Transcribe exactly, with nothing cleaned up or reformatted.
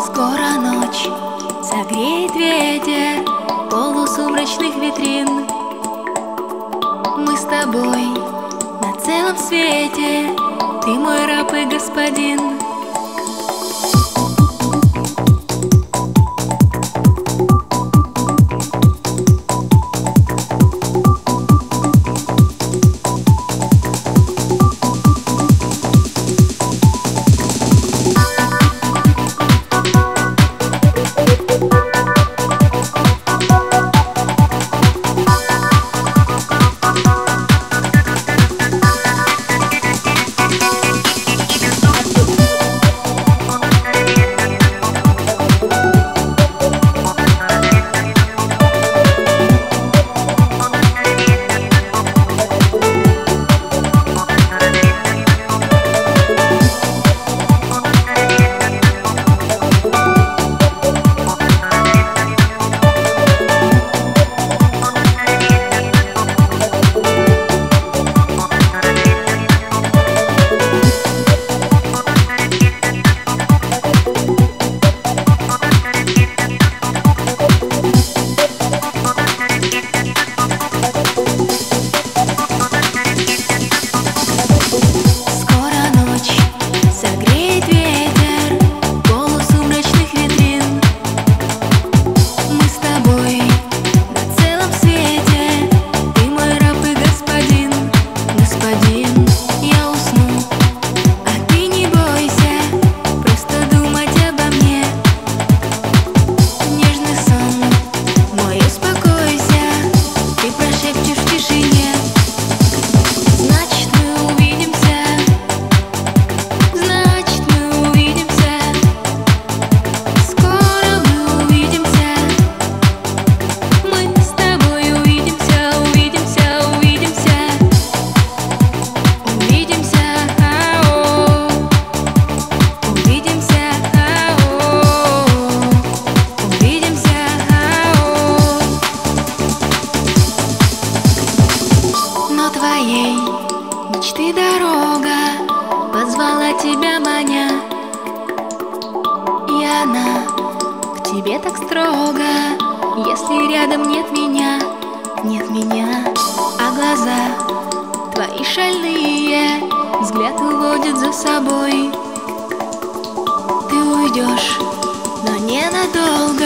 Скоро ночь, согреет ветер полусумрачных витрин. Мы с тобой на целом свете, ты мой раб и господин. Твоей мечты дорога позвала тебя, маня, и она к тебе так строго. Если рядом нет меня, нет меня, а глаза твои шальные взгляд уводит за собой. Ты уйдешь, но ненадолго.